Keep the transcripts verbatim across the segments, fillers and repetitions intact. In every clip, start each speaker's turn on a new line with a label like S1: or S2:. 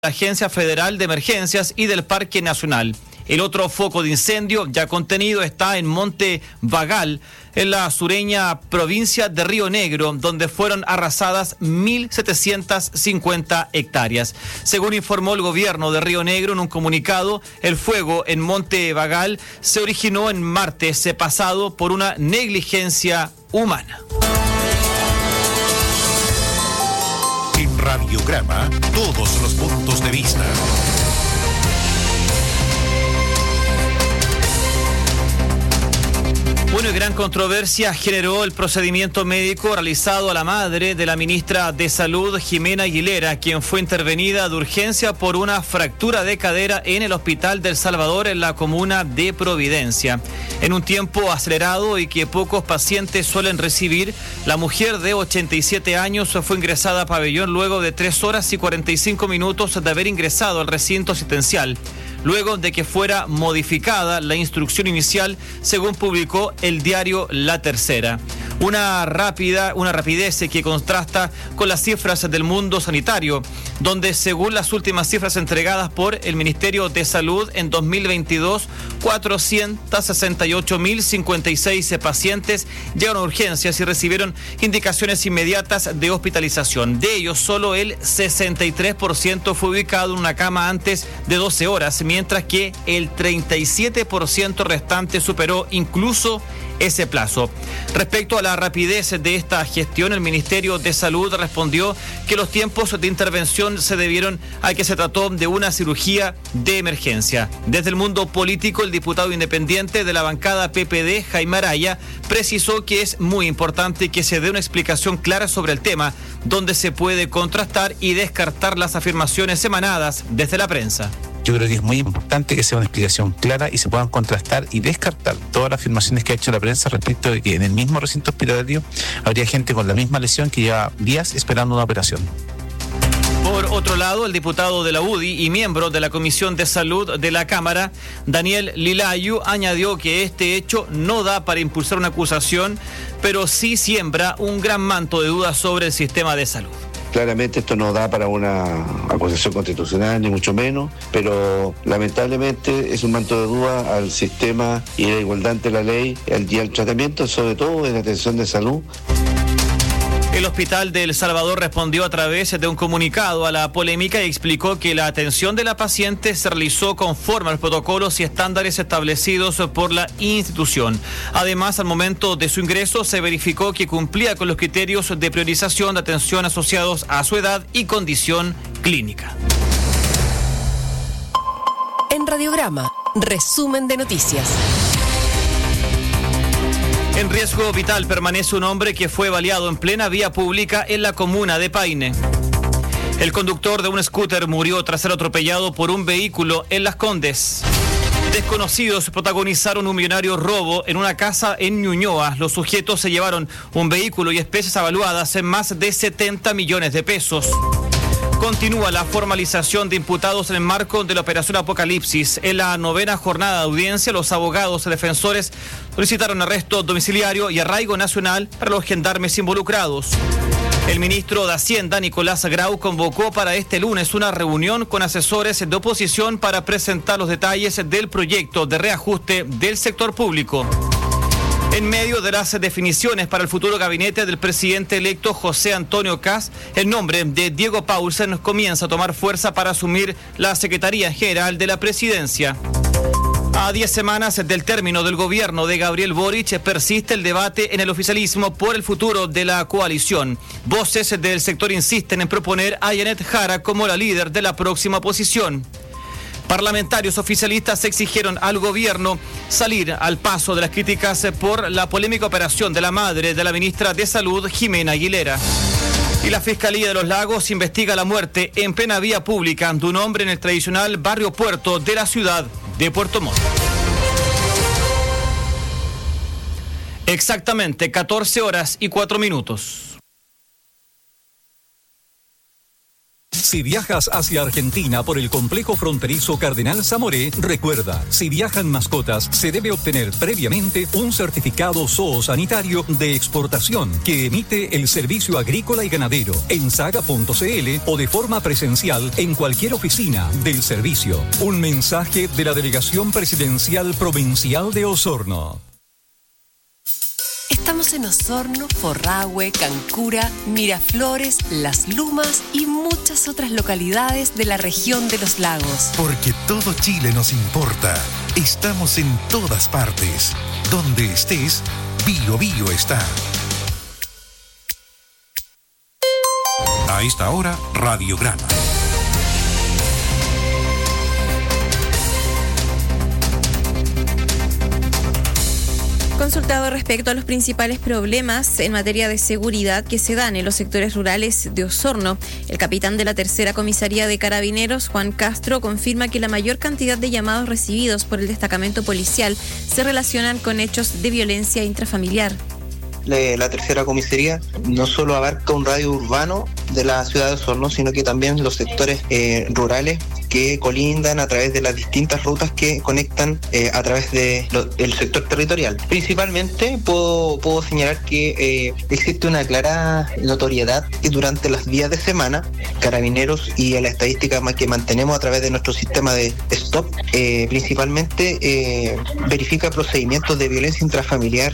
S1: la Agencia Federal de Emergencias y del Parque Nacional. El otro foco de incendio ya contenido está en Monte Vagal, en la sureña provincia de Río Negro, donde fueron arrasadas mil setecientas cincuenta hectáreas. Según informó el gobierno de Río Negro en un comunicado, el fuego en Monte Vagal se originó en martes pasado por una negligencia humana.
S2: En Radiograma, todos los puntos de vista.
S1: Bueno, y gran controversia generó el procedimiento médico realizado a la madre de la ministra de Salud, Jimena Aguilera, quien fue intervenida de urgencia por una fractura de cadera en el Hospital del Salvador, en la comuna de Providencia. En un tiempo acelerado y que pocos pacientes suelen recibir, la mujer de ochenta y siete años fue ingresada a pabellón luego de tres horas y cuarenta y cinco minutos de haber ingresado al recinto asistencial, luego de que fuera modificada la instrucción inicial, según publicó el diario La Tercera. Una rápida, una rapidez que contrasta con las cifras del mundo sanitario, donde según las últimas cifras entregadas por el Ministerio de Salud en dos mil veintidós, cuatrocientos sesenta y ocho mil cincuenta y seis pacientes llegaron a urgencias y recibieron indicaciones inmediatas de hospitalización. De ellos, solo el sesenta y tres por ciento fue ubicado en una cama antes de doce horas, mientras que el treinta y siete por ciento restante superó incluso ese plazo. Respecto a la rapidez de esta gestión, el Ministerio de Salud respondió que los tiempos de intervención se debieron a que se trató de una cirugía de emergencia. Desde el mundo político, el diputado independiente de la bancada P P D, Jaime Araya, precisó que es muy importante que se dé una explicación clara sobre el tema, donde se puede contrastar y descartar las afirmaciones emanadas desde la prensa.
S3: Yo creo que es muy importante que sea una explicación clara y se puedan contrastar y descartar todas las afirmaciones que ha hecho la prensa respecto de que en el mismo recinto hospitalario habría gente con la misma lesión que lleva días esperando una operación.
S1: Por otro lado, el diputado de la U D I y miembro de la Comisión de Salud de la Cámara, Daniel Lilayu, añadió que este hecho no da para impulsar una acusación, pero sí siembra un gran manto de dudas sobre el sistema de salud.
S4: Claramente esto no da para una acusación constitucional, ni mucho menos, pero lamentablemente es un manto de duda al sistema y la igualdad ante la ley y al tratamiento, sobre todo en la atención de salud.
S1: El Hospital de El Salvador respondió a través de un comunicado a la polémica y explicó que la atención de la paciente se realizó conforme a los protocolos y estándares establecidos por la institución. Además, al momento de su ingreso se verificó que cumplía con los criterios de priorización de atención asociados a su edad y condición clínica.
S5: En Radiograma, resumen de noticias.
S1: En riesgo vital permanece un hombre que fue baleado en plena vía pública en la comuna de Paine. El conductor de un scooter murió tras ser atropellado por un vehículo en Las Condes. Desconocidos protagonizaron un millonario robo en una casa en Ñuñoa. Los sujetos se llevaron un vehículo y especies avaluadas en más de setenta millones de pesos. Continúa la formalización de imputados en el marco de la Operación Apocalipsis. En la novena jornada de audiencia, los abogados y defensores solicitaron arresto domiciliario y arraigo nacional para los gendarmes involucrados. El ministro de Hacienda, Nicolás Grau, convocó para este lunes una reunión con asesores de oposición para presentar los detalles del proyecto de reajuste del sector público. En medio de las definiciones para el futuro gabinete del presidente electo José Antonio Kast, el nombre de Diego Paulsen comienza a tomar fuerza para asumir la Secretaría General de la Presidencia. A diez semanas del término del gobierno de Gabriel Boric, persiste el debate en el oficialismo por el futuro de la coalición. Voces del sector insisten en proponer a Janet Jara como la líder de la próxima oposición. Parlamentarios oficialistas exigieron al gobierno salir al paso de las críticas por la polémica operación de la madre de la ministra de Salud, Jimena Aguilera. Y la Fiscalía de los Lagos investiga la muerte en plena vía pública de un hombre en el tradicional barrio Puerto de la ciudad de Puerto Montt. Exactamente catorce horas y cuatro minutos.
S6: Si viajas hacia Argentina por el complejo fronterizo Cardenal Zamoré, recuerda, si viajan mascotas, se debe obtener previamente un certificado zoosanitario de exportación que emite el Servicio Agrícola y Ganadero en saga punto c l o de forma presencial en cualquier oficina del servicio. Un mensaje de la Delegación Presidencial Provincial de Osorno.
S5: Estamos en Osorno, Forrahue, Cancura, Miraflores, Las Lumas y muchas otras localidades de la región de los lagos.
S2: Porque todo Chile nos importa. Estamos en todas partes. Donde estés, Bio Bio está. A esta hora, Radiograma.
S7: Consultado respecto a los principales problemas en materia de seguridad que se dan en los sectores rurales de Osorno, el capitán de la tercera comisaría de Carabineros, Juan Castro, confirma que la mayor cantidad de llamados recibidos por el destacamento policial se relacionan con hechos de violencia intrafamiliar.
S8: La tercera comisaría no solo abarca un radio urbano de la ciudad de Osorno, sino que también los sectores eh, rurales que colindan a través de las distintas rutas que conectan eh, a través del de sector territorial. Principalmente puedo, puedo señalar que eh, existe una clara notoriedad que durante los días de semana, Carabineros y en la estadística que mantenemos a través de nuestro sistema de stop, eh, principalmente eh, verifica procedimientos de violencia intrafamiliar.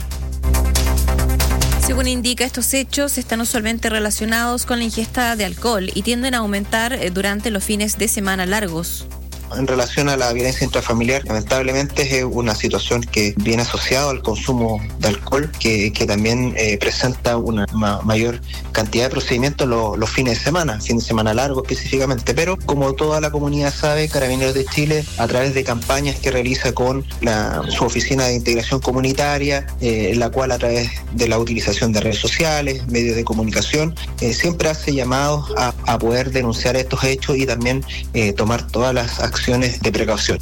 S7: Según indica, estos hechos están usualmente relacionados con la ingesta de alcohol y tienden a aumentar durante los fines de semana largos.
S8: En relación a la violencia intrafamiliar, lamentablemente es una situación que viene asociada al consumo de alcohol, que, que también eh, presenta una ma- mayor cantidad de procedimientos lo, los fines de semana, fin de semana largo específicamente. Pero como toda la comunidad sabe, Carabineros de Chile, a través de campañas que realiza con la, su oficina de integración comunitaria, eh, en la cual a través de la utilización de redes sociales, medios de comunicación, eh, siempre hace llamados a, a poder denunciar estos hechos y también eh, tomar todas las acciones de precaución.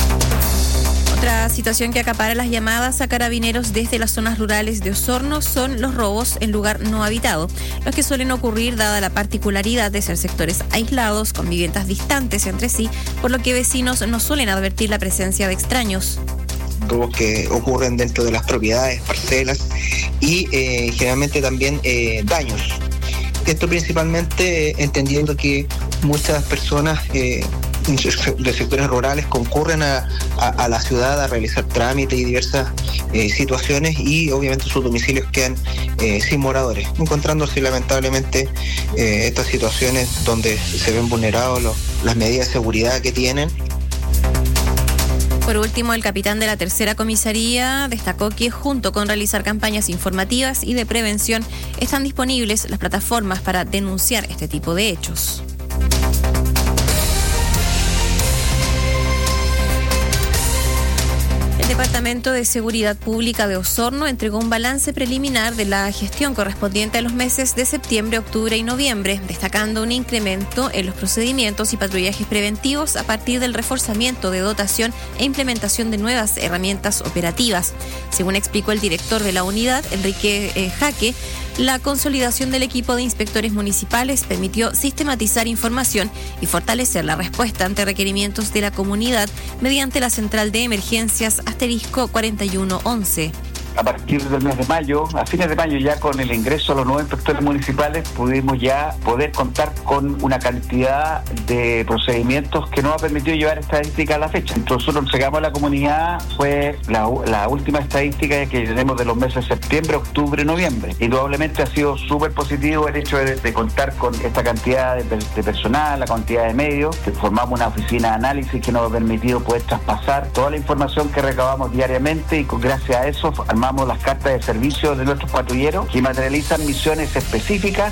S7: Otra situación que acapara las llamadas a Carabineros desde las zonas rurales de Osorno son los robos en lugar no habitado, los que suelen ocurrir dada la particularidad de ser sectores aislados con viviendas distantes entre sí, por lo que vecinos no suelen advertir la presencia de extraños.
S8: Robos que ocurren dentro de las propiedades, parcelas y eh, generalmente también eh, daños. Esto principalmente eh, entendiendo que muchas personas eh, de sectores rurales concurren a, a, a la ciudad a realizar trámites y diversas eh, situaciones y obviamente sus domicilios quedan eh, sin moradores, encontrándose lamentablemente eh, estas situaciones donde se ven vulnerados los, las medidas de seguridad que tienen.
S7: Por último, el capitán de la tercera comisaría destacó que junto con realizar campañas informativas y de prevención están disponibles las plataformas para denunciar este tipo de hechos. El Departamento de Seguridad Pública de Osorno entregó un balance preliminar de la gestión correspondiente a los meses de septiembre, octubre y noviembre, destacando un incremento en los procedimientos y patrullajes preventivos a partir del reforzamiento de dotación e implementación de nuevas herramientas operativas. Según explicó el director de la unidad, Enrique eh, Jaque, la consolidación del equipo de inspectores municipales permitió sistematizar información y fortalecer la respuesta ante requerimientos de la comunidad mediante la central de emergencias asterisco cuarenta y uno once.
S9: A partir del mes de mayo, a fines de mayo, ya con el ingreso a los nuevos inspectores municipales, pudimos ya poder contar con una cantidad de procedimientos que nos ha permitido llevar estadística a la fecha. Entonces, nosotros entregamos a la comunidad, fue la, la última estadística que tenemos de los meses de septiembre, octubre, noviembre. Indudablemente ha sido súper positivo el hecho de, de contar con esta cantidad de, de personal, la cantidad de medios, que formamos una oficina de análisis que nos ha permitido poder traspasar toda la información que recabamos diariamente y con, gracias a eso armamos las cartas de servicio de nuestros patrulleros que materializan misiones específicas.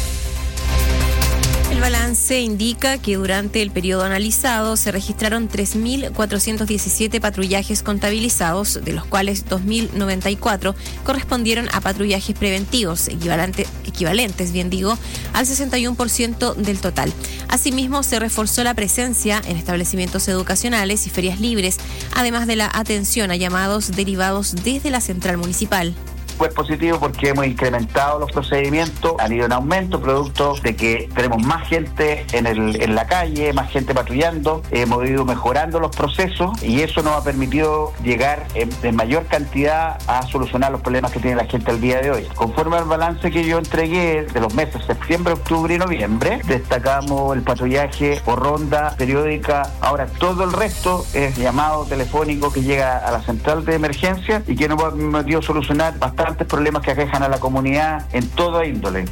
S7: El balance indica que durante el periodo analizado se registraron tres mil cuatrocientos diecisiete patrullajes contabilizados, de los cuales dos mil noventa y cuatro correspondieron a patrullajes preventivos, equivalente, equivalentes, bien digo, al sesenta y uno por ciento del total. Asimismo, se reforzó la presencia en establecimientos educacionales y ferias libres, además de la atención a llamados derivados desde la central municipal.
S9: súper positivo porque hemos incrementado los procedimientos, han ido en aumento, producto de que tenemos más gente en, el, en la calle, más gente patrullando, hemos ido mejorando los procesos y eso nos ha permitido llegar en, en mayor cantidad a solucionar los problemas que tiene la gente al día de hoy. Conforme al balance que yo entregué de los meses septiembre, octubre y noviembre, destacamos el patrullaje por ronda periódica. Ahora todo el resto es llamado telefónico que llega a la central de emergencia y que nos ha permitido solucionar bastantes problemas que aquejan a la comunidad en toda índole.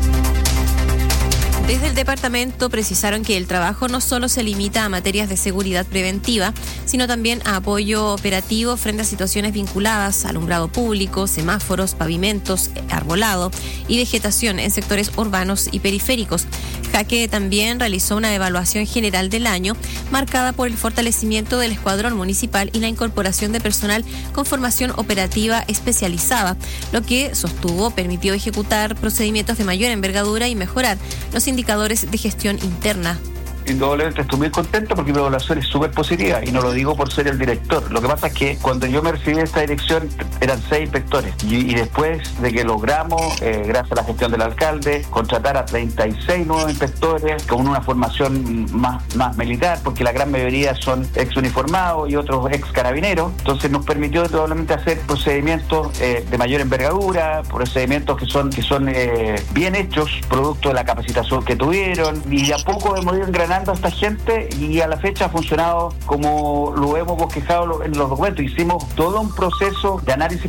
S7: Desde el departamento precisaron que el trabajo no solo se limita a materias de seguridad preventiva, sino también a apoyo operativo frente a situaciones vinculadas a alumbrado público, semáforos, pavimentos, arbolado y vegetación en sectores urbanos y periféricos. Jaque también realizó una evaluación general del año marcada por el fortalecimiento del escuadrón municipal y la incorporación de personal con formación operativa especializada, lo que sostuvo permitió ejecutar procedimientos de mayor envergadura y mejorar los indicadores de gestión interna.
S9: Indudablemente estoy muy contento porque mi evaluación es súper positiva y no lo digo por ser el director. Lo que pasa es que cuando yo me recibí de esta dirección eran seis inspectores y, y después de que logramos, eh, gracias a la gestión del alcalde, contratar a treinta y seis nuevos inspectores con una formación más, más militar, porque la gran mayoría son ex uniformados y otros ex carabineros, entonces nos permitió indudablemente hacer procedimientos eh, de mayor envergadura, procedimientos que son, que son eh, bien hechos, producto de la capacitación que tuvieron, y de a poco hemos ido engranando a esta gente y a la fecha ha funcionado como lo hemos bosquejado en los documentos. Hicimos todo un proceso de análisis.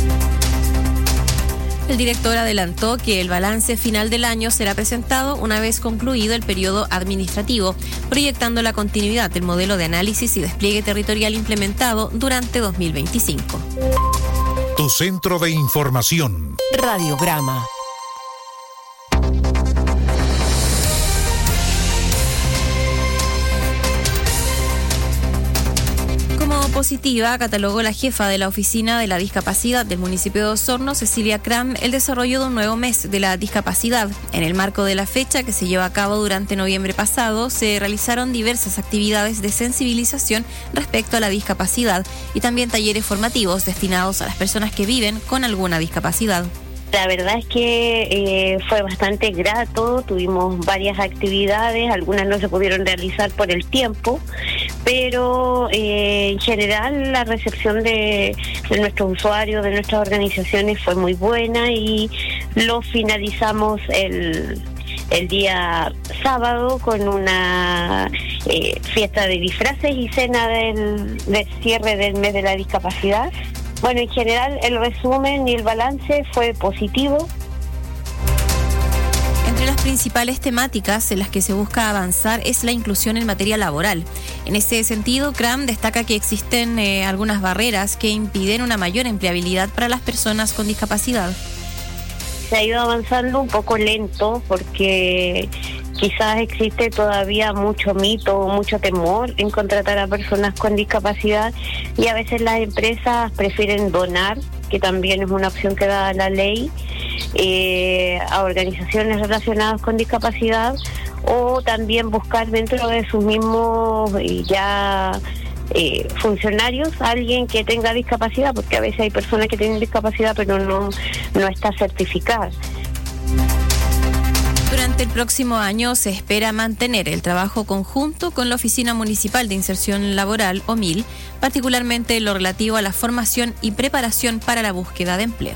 S7: El director adelantó que el balance final del año será presentado una vez concluido el periodo administrativo, proyectando la continuidad del modelo de análisis y despliegue territorial implementado durante dos mil veinticinco.
S2: Tu centro de información.
S5: Radiograma.
S7: Positiva, catalogó la jefa de la Oficina de la Discapacidad del municipio de Osorno, Cecilia Cram, el desarrollo de un nuevo mes de la discapacidad. En el marco de la fecha, que se lleva a cabo durante noviembre pasado, se realizaron diversas actividades de sensibilización respecto a la discapacidad y también talleres formativos destinados a las personas que viven con alguna discapacidad.
S10: La verdad es que eh, fue bastante grato, tuvimos varias actividades, algunas no se pudieron realizar por el tiempo, pero eh, en general la recepción de, de nuestros usuarios, de nuestras organizaciones fue muy buena y lo finalizamos el, el día sábado con una eh, fiesta de disfraces y cena del, del cierre del mes de la discapacidad. Bueno, en general el resumen y el balance fue positivo.
S7: Entre las principales temáticas en las que se busca avanzar es la inclusión en materia laboral. En ese sentido, Cram destaca que existen eh, algunas barreras que impiden una mayor empleabilidad para las personas con discapacidad.
S10: Se ha ido avanzando un poco lento porque quizás existe todavía mucho mito, mucho temor en contratar a personas con discapacidad y a veces las empresas prefieren donar, que también es una opción que da la ley, eh, a organizaciones relacionadas con discapacidad o también buscar dentro de sus mismos eh, ya eh, funcionarios a alguien que tenga discapacidad, porque a veces hay personas que tienen discapacidad pero no, no está certificada.
S7: Durante el próximo año se espera mantener el trabajo conjunto con la Oficina Municipal de Inserción Laboral, O M I L, particularmente en lo relativo a la formación y preparación para la búsqueda de empleo.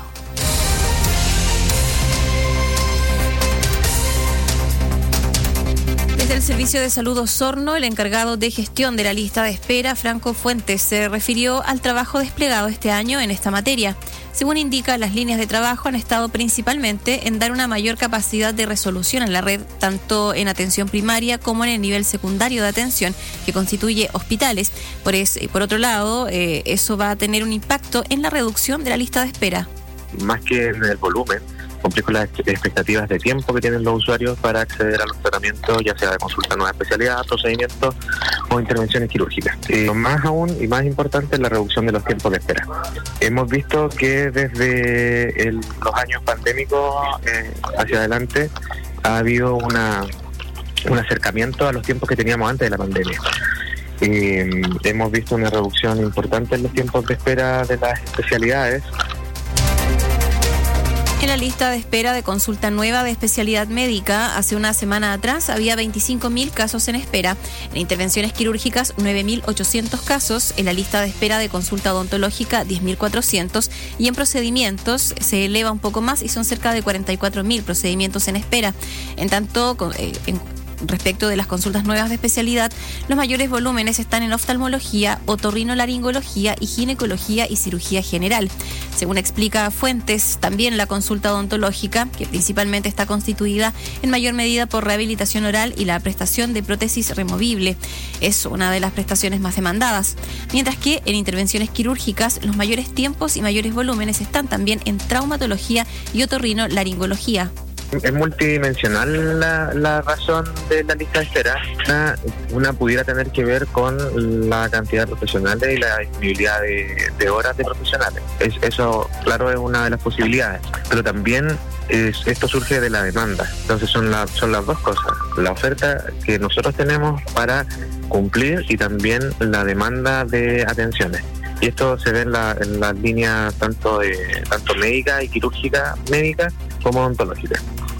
S7: Desde el Servicio de Salud Osorno, el encargado de gestión de la lista de espera, Franco Fuentes, se refirió al trabajo desplegado este año en esta materia. Según indica, las líneas de trabajo han estado principalmente en dar una mayor capacidad de resolución en la red, tanto en atención primaria como en el nivel secundario de atención, que constituye hospitales. Por, eso, por otro lado, eh, eso va a tener un impacto en la reducción de la lista de espera.
S11: Más que en el volumen, cumplir con las expectativas de tiempo que tienen los usuarios para acceder a los tratamientos, ya sea de consulta nueva especialidad, procedimientos o intervenciones quirúrgicas. Eh, más aún y más importante es la reducción de los tiempos de espera. Hemos visto que desde el, los años pandémicos eh, hacia adelante ha habido una, un acercamiento a los tiempos que teníamos antes de la pandemia. Eh, hemos visto una reducción importante en los tiempos de espera de las especialidades.
S7: En la lista de espera de consulta nueva de especialidad médica, hace una semana atrás había veinticinco mil casos en espera. En intervenciones quirúrgicas, nueve mil ochocientos casos. En la lista de espera de consulta odontológica, diez mil cuatrocientos. Y en procedimientos se eleva un poco más y son cerca de cuarenta y cuatro mil procedimientos en espera. En tanto, eh, en respecto de las consultas nuevas de especialidad, los mayores volúmenes están en oftalmología, otorrinolaringología y ginecología y cirugía general. Según explica Fuentes, también la consulta odontológica, que principalmente está constituida en mayor medida por rehabilitación oral y la prestación de prótesis removible, es una de las prestaciones más demandadas. Mientras que en intervenciones quirúrgicas, los mayores tiempos y mayores volúmenes están también en traumatología y otorrinolaringología.
S11: Es multidimensional la, la razón de la lista de espera. Una, una pudiera tener que ver con la cantidad de profesionales y la disponibilidad de, de horas de profesionales. Es, eso, claro, es una de las posibilidades. Pero también es, esto surge de la demanda. Entonces son, la, son las dos cosas. La oferta que nosotros tenemos para cumplir y también la demanda de atenciones. Y esto se ve en la, en las líneas tanto, de, tanto médica y quirúrgica médica como odontológica.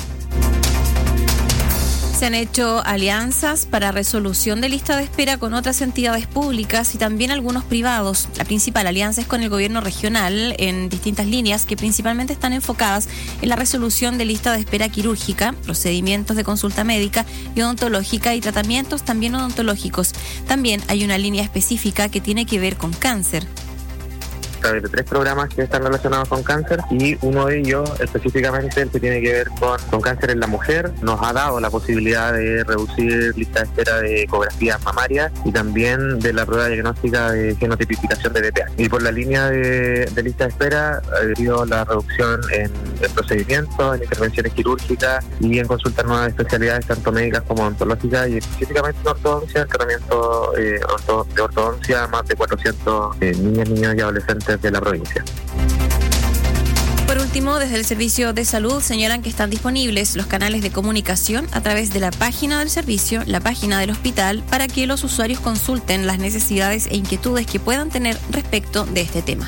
S7: Se han hecho alianzas para resolución de lista de espera con otras entidades públicas y también algunos privados. La principal alianza es con el gobierno regional en distintas líneas que principalmente están enfocadas en la resolución de lista de espera quirúrgica, procedimientos de consulta médica y odontológica y tratamientos también odontológicos. También hay una línea específica que tiene que ver con cáncer.
S11: De tres programas que están relacionados con cáncer y uno de ellos específicamente el que tiene que ver con, con cáncer en la mujer nos ha dado la posibilidad de reducir lista de espera de ecografías mamarias y también de la prueba diagnóstica de genotipificación de D P A. Y por la línea de, de lista de espera ha habido la reducción en, en procedimientos, en intervenciones quirúrgicas y en consultas nuevas de especialidades tanto médicas como odontológicas y específicamente en ortodoncia, en tratamiento eh, orto, de ortodoncia a más de cuatrocientos eh, niñas, niños y adolescentes de la provincia.
S7: Por último, desde el Servicio de Salud señalan que están disponibles los canales de comunicación a través de la página del servicio, la página del hospital, para que los usuarios consulten las necesidades e inquietudes que puedan tener respecto de este tema.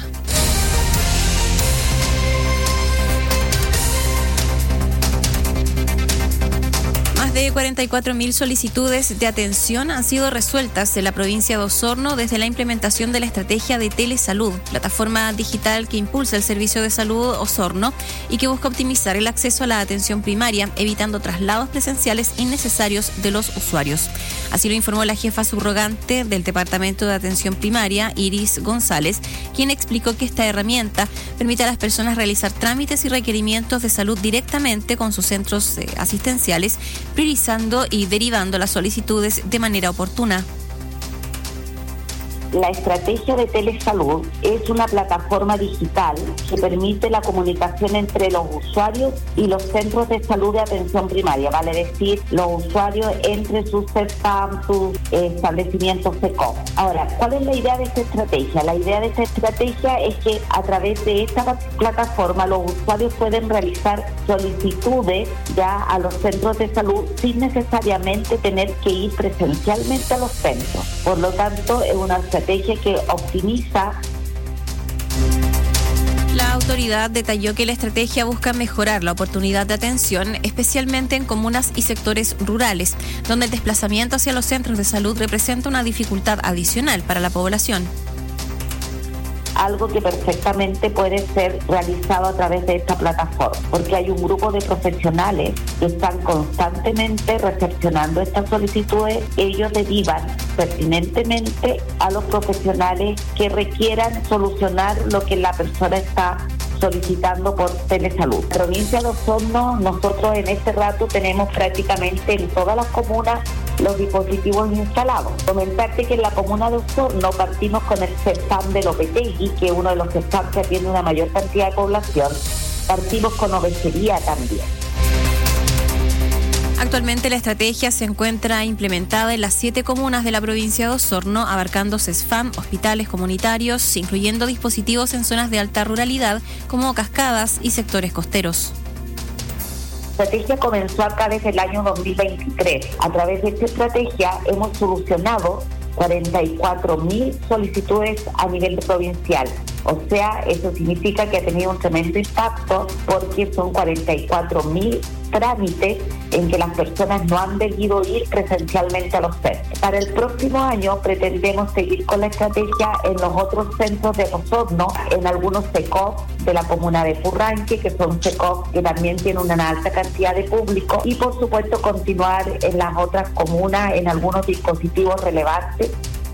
S7: De cuarenta y cuatro mil solicitudes de atención han sido resueltas en la provincia de Osorno desde la implementación de la estrategia de Telesalud, plataforma digital que impulsa el Servicio de Salud Osorno y que busca optimizar el acceso a la atención primaria, evitando traslados presenciales innecesarios de los usuarios. Así lo informó la jefa subrogante del Departamento de Atención Primaria, Iris González, quien explicó que esta herramienta permite a las personas realizar trámites y requerimientos de salud directamente con sus centros eh, asistenciales, priorizando y derivando las solicitudes de manera oportuna.
S12: La estrategia de Telesalud es una plataforma digital que permite la comunicación entre los usuarios y los centros de salud de atención primaria, vale decir, los usuarios entre sus CESPAM, sus eh, establecimientos SECOM. Ahora, ¿cuál es la idea de esta estrategia? La idea de esta estrategia es que a través de esta plataforma los usuarios pueden realizar solicitudes ya a los centros de salud sin necesariamente tener que ir presencialmente a los centros. Por lo tanto, es una estrategia que optimiza.
S7: La autoridad detalló que la estrategia busca mejorar la oportunidad de atención, especialmente en comunas y sectores rurales, donde el desplazamiento hacia los centros de salud representa una dificultad adicional para la población.
S12: Algo que perfectamente puede ser realizado a través de esta plataforma, porque hay un grupo de profesionales que están constantemente recepcionando estas solicitudes. Ellos derivan pertinentemente a los profesionales que requieran solucionar lo que la persona está solicitando por Telesalud. En la provincia de Osorno, nosotros en este rato tenemos prácticamente en todas las comunas los dispositivos instalados. Comentarte que en la comuna de Osorno partimos con el CESPAM de Lopetegui, que es uno de los CESPAM que atiende una mayor cantidad de población. Partimos con Obesería también.
S7: Actualmente la estrategia se encuentra implementada en las siete comunas de la provincia de Osorno, abarcando CESFAM, hospitales comunitarios, incluyendo dispositivos en zonas de alta ruralidad como cascadas y sectores costeros.
S12: La estrategia comenzó acá desde el año dos mil veintitrés. A través de esta estrategia hemos solucionado cuarenta y cuatro mil solicitudes a nivel provincial. O sea, eso significa que ha tenido un tremendo impacto porque son cuarenta y cuatro mil trámites en que las personas no han debido ir presencialmente a los centros. Para el próximo año pretendemos seguir con la estrategia en los otros centros de Osorno, en algunos C E C O P de la comuna de Purranque, que son C E C O P que también tienen una alta cantidad de público, y por supuesto continuar en las otras comunas en algunos dispositivos relevantes.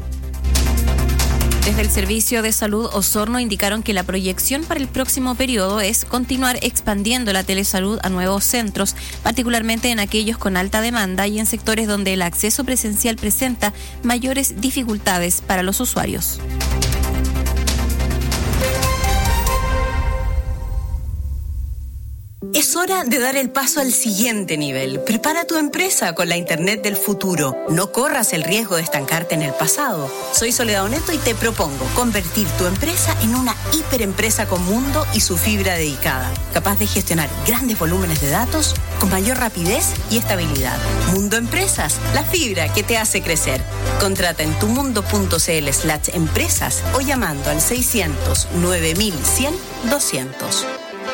S7: Desde el Servicio de Salud Osorno indicaron que la proyección para el próximo periodo es continuar expandiendo la telesalud a nuevos centros, particularmente en aquellos con alta demanda y en sectores donde el acceso presencial presenta mayores dificultades para los usuarios.
S13: Es hora de dar el paso al siguiente nivel. Prepara tu empresa con la Internet del futuro. No corras el riesgo de estancarte en el pasado. Soy Soledad Oneto y te propongo convertir tu empresa en una hiperempresa con Mundo y su fibra dedicada, capaz de gestionar grandes volúmenes de datos con mayor rapidez y estabilidad. Mundo Empresas, la fibra que te hace crecer. Contrata en tumundo.cl slash empresas o llamando al seiscientos nueve mil cien doscientos.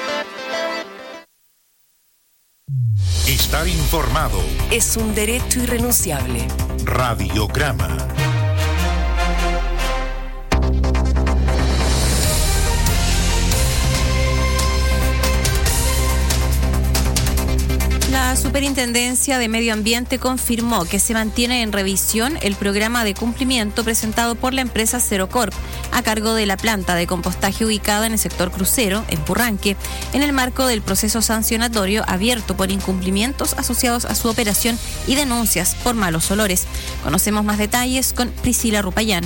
S2: Estar informado
S5: es un derecho irrenunciable.
S2: Radiograma.
S7: La Superintendencia de Medio Ambiente confirmó que se mantiene en revisión el programa de cumplimiento presentado por la empresa Cerocorp a cargo de la planta de compostaje ubicada en el sector crucero, en Purranque, en el marco del proceso sancionatorio abierto por incumplimientos asociados a su operación y denuncias por malos olores. Conocemos más detalles con Priscila Rupayán.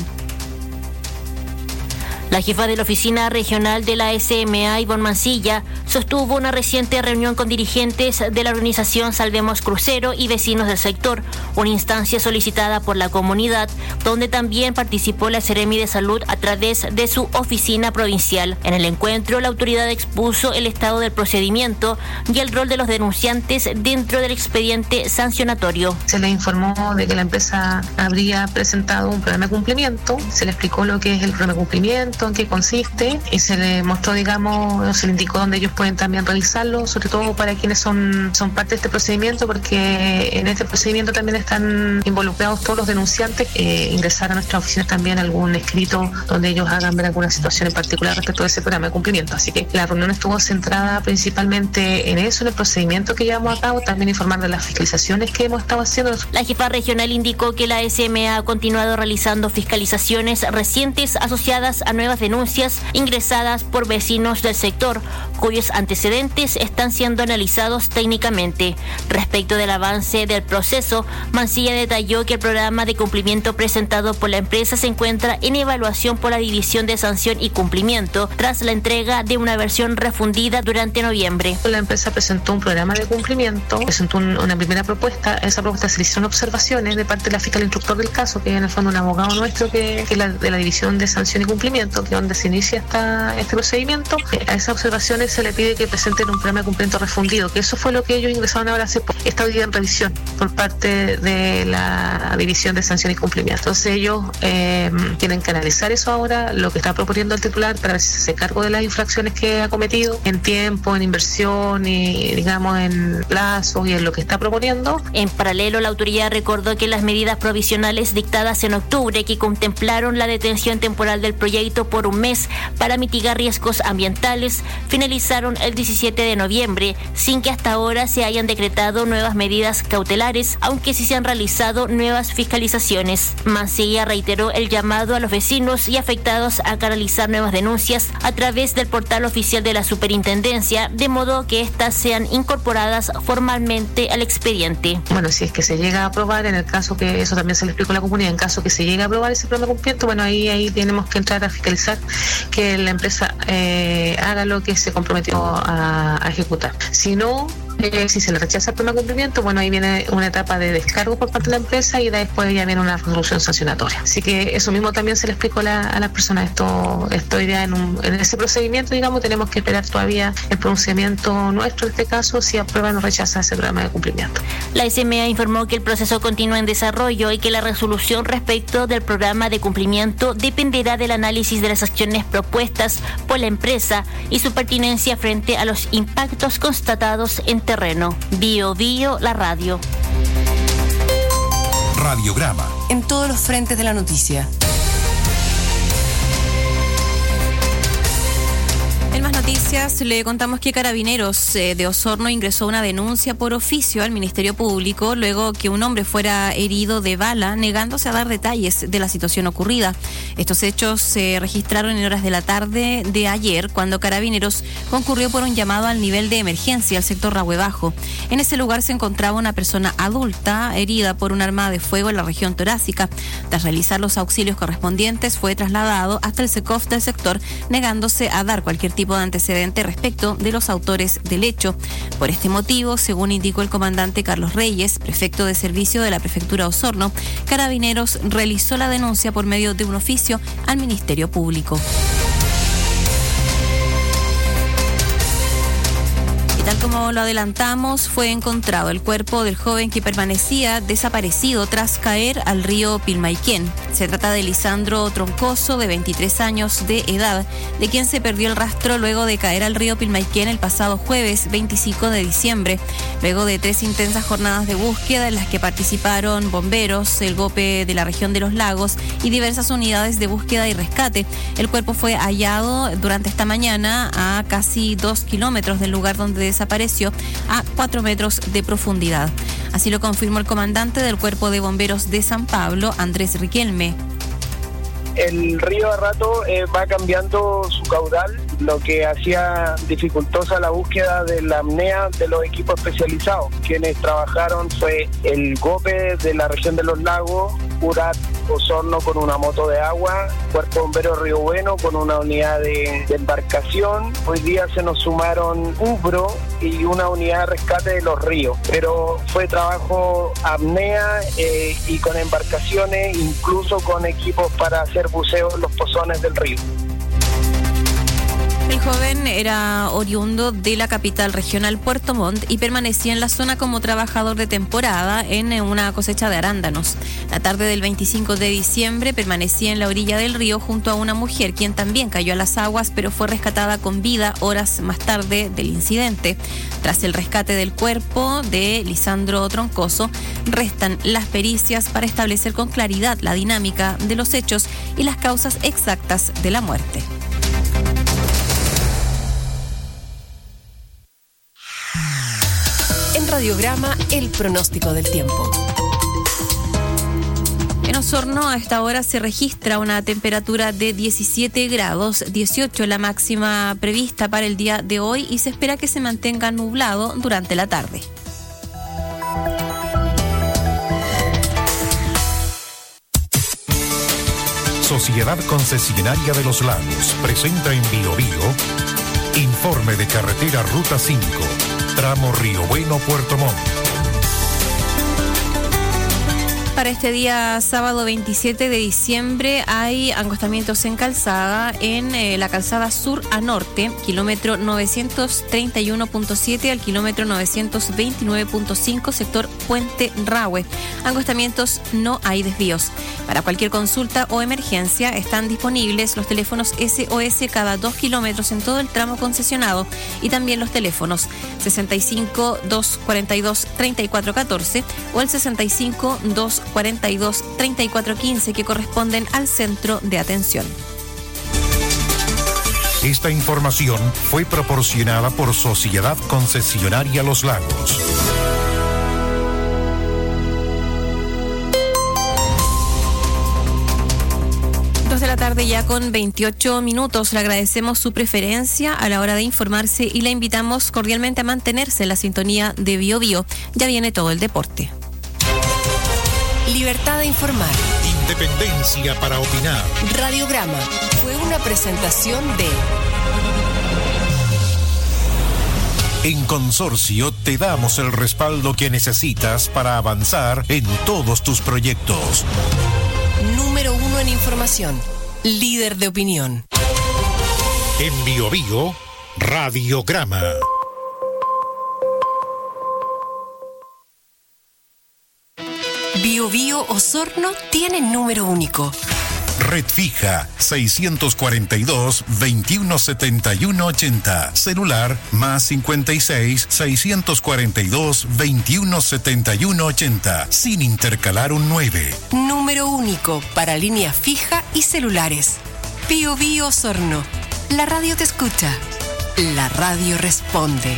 S14: La jefa de la Oficina Regional de la S M A, Ivonne Mancilla, sostuvo una reciente reunión con dirigentes de la organización Salvemos Crucero y vecinos del sector, una instancia solicitada por la comunidad, donde también participó la Seremi de Salud a través de su oficina provincial. En el encuentro, la autoridad expuso el estado del procedimiento y el rol de los denunciantes dentro del expediente sancionatorio.
S15: Se le informó de que la empresa habría presentado un programa de cumplimiento, se le explicó lo que es el programa de cumplimiento, en qué consiste, y se le mostró, digamos, se le indicó dónde ellos pueden también realizarlo, sobre todo para quienes son, son parte de este procedimiento, porque en este procedimiento también están involucrados todos los denunciantes. Eh, ingresar a nuestras oficinas también algún escrito donde ellos hagan ver alguna situación en particular respecto de ese programa de cumplimiento. Así que la reunión estuvo centrada principalmente en eso, en el procedimiento que llevamos a cabo, también informar de las fiscalizaciones que hemos estado haciendo.
S14: La jefa regional indicó que la S M A ha continuado realizando fiscalizaciones recientes asociadas a nuevas denuncias ingresadas por vecinos del sector, cuyos antecedentes están siendo analizados técnicamente. Respecto del avance del proceso, Mancilla detalló que el programa de cumplimiento presentado por la empresa se encuentra en evaluación por la División de Sanción y Cumplimiento tras la entrega de una versión refundida durante noviembre.
S15: La empresa presentó un programa de cumplimiento, presentó un, una primera propuesta. A esa propuesta se le hicieron observaciones de parte de la fiscal instructor del caso, que es en el fondo un abogado nuestro que, que es la, de la División de Sanción y Cumplimiento, que es donde se inicia esta, este procedimiento. A esas observaciones se le pide que presenten un programa de cumplimiento refundido, que eso fue lo que ellos ingresaron ahora hace poco. Está hoy día en revisión por parte de la División de Sanción y Cumplimiento. Entonces ellos eh, tienen que analizar eso ahora, lo que está proponiendo el titular, para ver si se hace cargo de las infracciones que ha cometido en tiempo, en inversión y, digamos, en plazos y en lo que está proponiendo.
S14: En paralelo, la autoridad recordó que las medidas provisionales dictadas en octubre, que contemplaron la detención temporal del proyecto por un mes para mitigar riesgos ambientales, finalizaron el diecisiete de noviembre, sin que hasta ahora se hayan decretado nuevas medidas cautelares, aunque sí se han realizado nuevas fiscalizaciones. Mancilla reiteró el llamado a los vecinos y afectados a canalizar nuevas denuncias a través del portal oficial de la Superintendencia, de modo que éstas sean incorporadas formalmente al expediente.
S15: Bueno, si es que se llega a aprobar, en el caso que eso también se le explicó a la comunidad, en caso que se llegue a aprobar ese programa de cumplimiento, bueno, ahí, ahí tenemos que entrar a fiscalizar que la empresa eh, haga lo que se comprometió a, a ejecutar. Si no, Eh, si se le rechaza el programa de cumplimiento, bueno, ahí viene una etapa de descargo por parte de la empresa y después ya viene una resolución sancionatoria. Así que eso mismo también se le explicó la, a las personas. Esto, esto iría en, un, en ese procedimiento, digamos, tenemos que esperar todavía el pronunciamiento nuestro en este caso, si aprueba o no rechaza ese programa de cumplimiento.
S14: La S M A informó que el proceso continúa en desarrollo y que la resolución respecto del programa de cumplimiento dependerá del análisis de las acciones propuestas por la empresa y su pertinencia frente a los impactos constatados en terreno. Bio Bio, la radio.
S2: Radiograma.
S5: En todos los frentes de la noticia.
S7: En más noticias, le contamos que Carabineros eh, de Osorno ingresó una denuncia por oficio al Ministerio Público luego que un hombre fuera herido de bala, negándose a dar detalles de la situación ocurrida. Estos hechos se registraron en horas de la tarde de ayer, cuando Carabineros concurrió por un llamado al nivel de emergencia al sector Rahue Bajo. En ese lugar se encontraba una persona adulta herida por un arma de fuego en la región torácica. Tras realizar los auxilios correspondientes, fue trasladado hasta el SECOF del sector, negándose a dar cualquier tipo de antecedente respecto de los autores del hecho. Por este motivo, según indicó el comandante Carlos Reyes, prefecto de servicio de la prefectura Osorno, Carabineros realizó la denuncia por medio de un oficio al Ministerio Público. Y tal como lo adelantamos, fue encontrado el cuerpo del joven que permanecía desaparecido tras caer al río Pilmaiquén. Se trata de Lisandro Troncoso, de veintitrés años de edad, de quien se perdió el rastro luego de caer al río Pilmaiquén el pasado jueves veinticinco de diciembre. Luego de tres intensas jornadas de búsqueda en las que participaron bomberos, el GOPE de la región de los lagos y diversas unidades de búsqueda y rescate, el cuerpo fue hallado durante esta mañana a casi dos kilómetros del lugar donde desapareció, a cuatro metros de profundidad. Así lo confirmó el comandante del Cuerpo de Bomberos de San Pablo, Andrés Riquelme.
S16: El río a rato eh, va cambiando su caudal, lo que hacía dificultosa la búsqueda de la apnea de los equipos especializados. Quienes trabajaron fue el GOPE de la región de los lagos, Curat Osorno con una moto de agua, Cuerpo Bombero Río Bueno con una unidad de, de embarcación. Hoy día se nos sumaron UBRO y una unidad de rescate de los ríos, pero fue trabajo apnea eh, y con embarcaciones, incluso con equipos para hacer buceo en los pozones del río.
S7: El joven era oriundo de la capital regional Puerto Montt y permanecía en la zona como trabajador de temporada en una cosecha de arándanos. La tarde del veinticinco de diciembre permanecía en la orilla del río junto a una mujer, quien también cayó a las aguas, pero fue rescatada con vida horas más tarde del incidente. Tras el rescate del cuerpo de Lisandro Troncoso, restan las pericias para establecer con claridad la dinámica de los hechos y las causas exactas de la muerte.
S5: En Radiograma, el pronóstico del tiempo.
S7: En Osorno a esta hora se registra una temperatura de diecisiete grados, dieciocho la máxima prevista para el día de hoy y se espera que se mantenga nublado durante la tarde.
S2: Sociedad Concesionaria de los Lagos presenta en Bio Bio informe de carretera Ruta cinco, tramo Río Bueno, Puerto Montt.
S7: Para este día sábado veintisiete de diciembre hay angostamientos en calzada en eh, la calzada sur a norte, kilómetro novecientos treinta y uno punto siete al kilómetro novecientos veintinueve punto cinco, sector Puente Rahue. Angostamientos, no hay desvíos. Para cualquier consulta o emergencia están disponibles los teléfonos S O S cada dos kilómetros en todo el tramo concesionado y también los teléfonos sesenta y cinco, doscientos cuarenta y dos, treinta y cuatro catorce o el sesenta y cinco, doscientos cuarenta y dos, treinta y cuatro quince que corresponden al centro de atención.
S2: Esta información fue proporcionada por Sociedad Concesionaria Los Lagos.
S7: dos de la tarde ya con veintiocho minutos. Le agradecemos su preferencia a la hora de informarse y le invitamos cordialmente a mantenerse en la sintonía de Bio Bio. Ya viene todo el deporte.
S5: Libertad de informar.
S2: Independencia para opinar.
S5: Radiograma fue una presentación de
S2: En Consorcio te damos el respaldo que necesitas para avanzar en todos tus proyectos.
S5: Número uno en información. Líder de opinión.
S2: En Biobío, Radiograma.
S5: Biobío Osorno tiene número único.
S2: Red fija seiscientos cuarenta y dos, veintiuno setenta y uno ochenta. Celular más cincuenta y seis, seiscientos cuarenta y dos, veintiuno setenta y uno ochenta. Sin intercalar un nueve.
S5: Número único para línea fija y celulares. Biobío Osorno. La radio te escucha. La radio responde.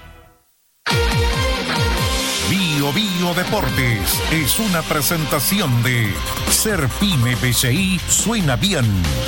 S2: Bio Bio Deportes es una presentación de Ser Pyme B C I suena bien.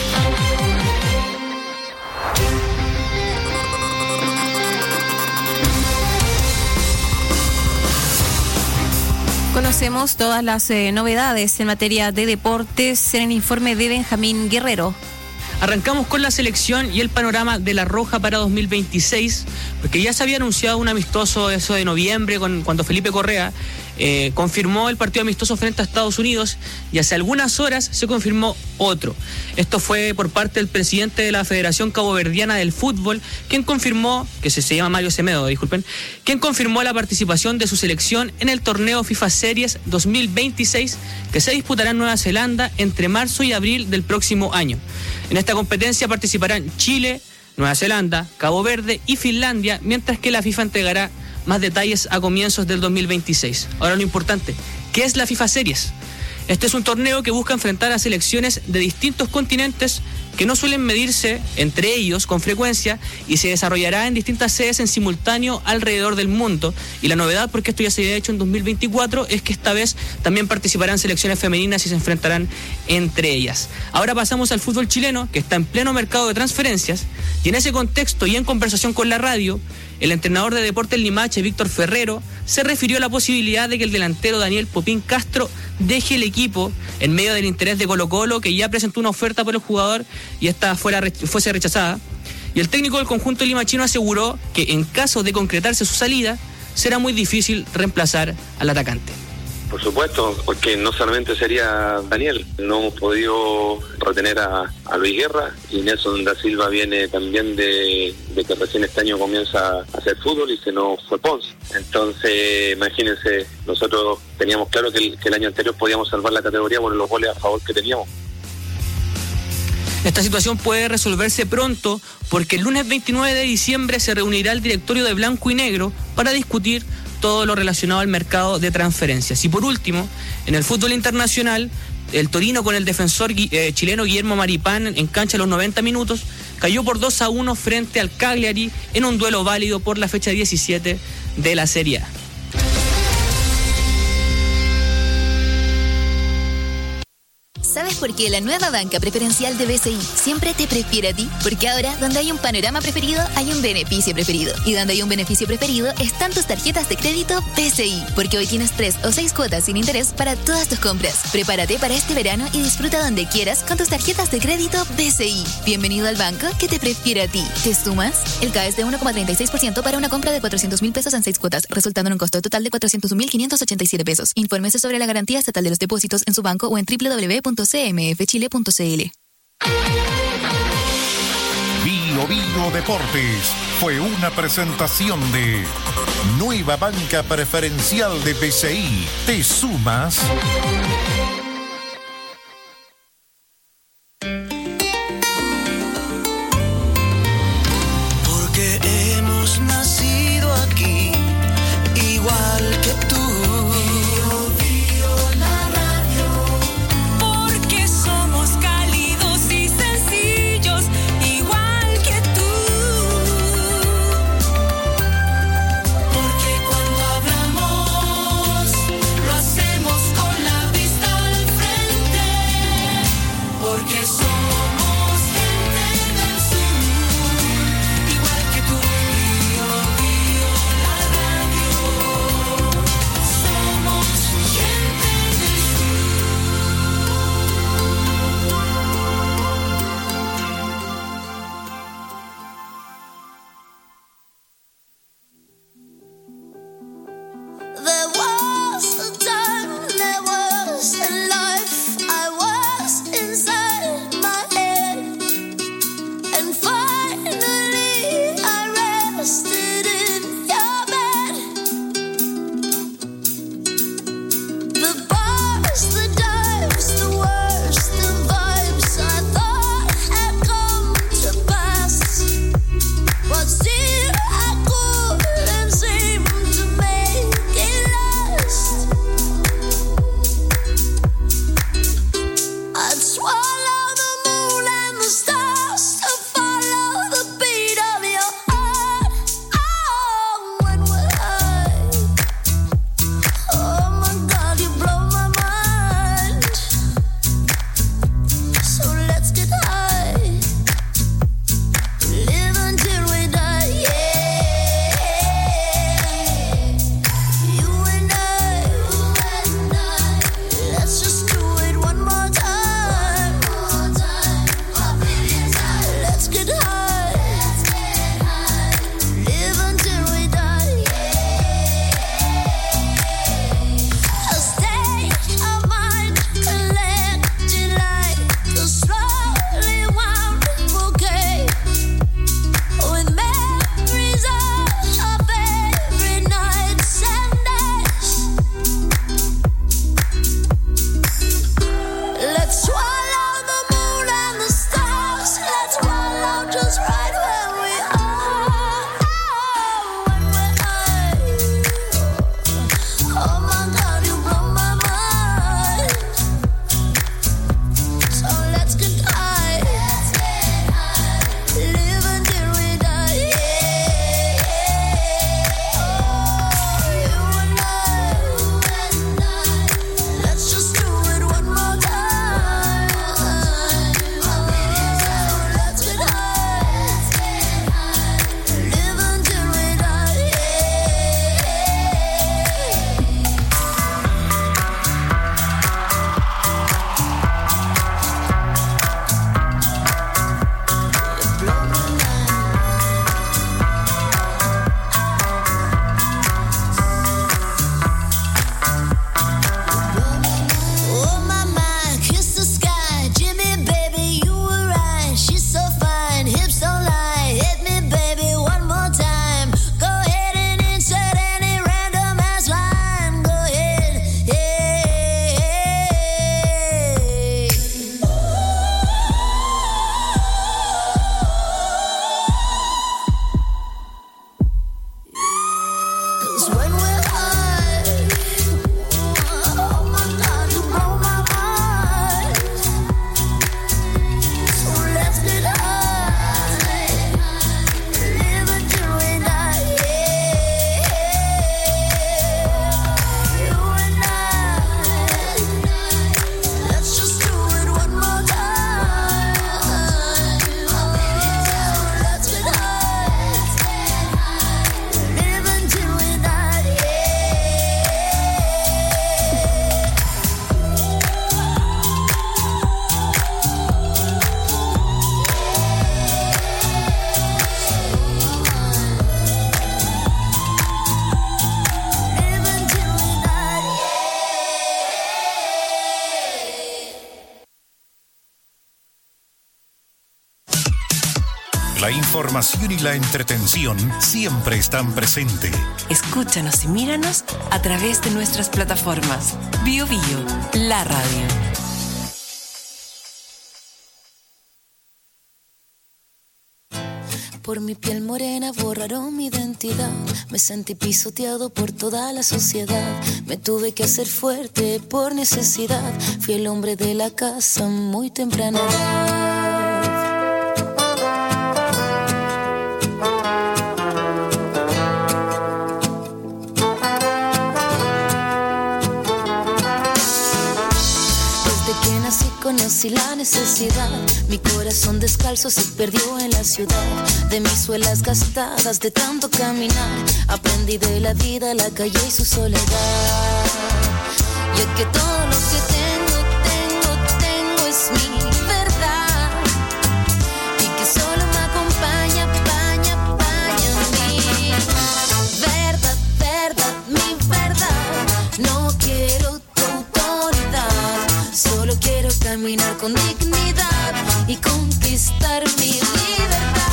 S7: Conocemos todas las eh, novedades en materia de deportes en el informe de Benjamín Guerrero.
S17: Arrancamos con la selección y el panorama de la Roja para dos mil veintiséis, porque ya se había anunciado un amistoso eso de noviembre con, cuando Felipe Correa eh, confirmó el partido amistoso frente a Estados Unidos, y hace algunas horas se confirmó otro. Esto fue por parte del presidente de la Federación Caboverdiana del Fútbol, quien confirmó, que se, se llama Mario Semedo, disculpen, quien confirmó la participación de su selección en el torneo FIFA Series dos mil veintiséis, que se disputará en Nueva Zelanda entre marzo y abril del próximo año. En esta competencia participarán Chile, Nueva Zelanda, Cabo Verde y Finlandia, mientras que la FIFA entregará más detalles a comienzos del dos mil veintiséis. Ahora lo importante, ¿qué es la FIFA Series? Este es un torneo que busca enfrentar a selecciones de distintos continentes que no suelen medirse entre ellos con frecuencia, y se desarrollará en distintas sedes en simultáneo alrededor del mundo. Y la novedad, porque esto ya se había hecho en dos mil veinticuatro, es que esta vez también participarán selecciones femeninas y se enfrentarán entre ellas. Ahora pasamos al fútbol chileno, que está en pleno mercado de transferencias, y en ese contexto y en conversación con la radio, el entrenador de Deportes Limache, Víctor Ferrero, se refirió a la posibilidad de que el delantero Daniel Popín Castro deje el equipo en medio del interés de Colo-Colo, que ya presentó una oferta por el jugador y esta fuera, fuese rechazada. Y el técnico del conjunto limachino aseguró que en caso de concretarse su salida, será muy difícil reemplazar al atacante.
S11: Por supuesto, porque no solamente sería Daniel, no hemos podido retener a, a Luis Guerra, y Nelson da Silva viene también de, de que recién este año comienza a hacer fútbol y se nos fue Pons. Entonces, imagínense, nosotros teníamos claro que el, que el año anterior podíamos salvar la categoría por los goles a favor que teníamos.
S17: Esta situación puede resolverse pronto, porque el lunes veintinueve de diciembre se reunirá el directorio de Blanco y Negro para discutir todo lo relacionado al mercado de transferencias. Y por último, en el fútbol internacional, el Torino, con el defensor eh, chileno Guillermo Maripán en cancha a los noventa minutos, cayó por dos a uno frente al Cagliari en un duelo válido por la fecha diecisiete de la Serie A.
S18: ¿Sabes por qué la nueva banca preferencial de B C I siempre te prefiere a ti? Porque ahora, donde hay un panorama preferido, hay un beneficio preferido. Y donde hay un beneficio preferido, están tus tarjetas de crédito B C I. Porque hoy tienes tres o seis cuotas sin interés para todas tus compras. Prepárate para este verano y disfruta donde quieras con tus tarjetas de crédito B C I. Bienvenido al banco que te prefiere a ti. ¿Te sumas? El C A E es de uno coma treinta y seis por ciento para una compra de cuatrocientos mil pesos en seis cuotas, resultando en un costo total de cuatrocientos mil quinientos ochenta y siete pesos. Infórmese sobre la garantía estatal de los depósitos en su banco o en doble u doble u doble u punto c m f chile punto c l.
S2: Bio Bio Deportes fue una presentación de Nueva Banca Preferencial de B C I. ¿Te sumas?
S19: Porque hemos nacido aquí, igual que tú. Porque cuando hablamos, lo hacemos con la visión
S2: La información y la entretención siempre están presentes.
S5: Escúchanos y míranos a través de nuestras plataformas. Bio Bio, la radio.
S20: Por mi piel morena borraron mi identidad. Me sentí pisoteado por toda la sociedad. Me tuve que hacer fuerte por necesidad. Fui el hombre de la casa muy temprana edad. Conocí la necesidad, mi corazón descalzo se perdió en la ciudad. De mis suelas gastadas de tanto caminar, aprendí de la vida, la calle y su soledad. Y es que todo lo que tengo, tengo, tengo es mi verdad. Y que solo me acompaña, paña, paña mi verdad, verdad, mi verdad. No quiero tu autoridad, solo quiero caminar con dignidad y conquistar mi libertad.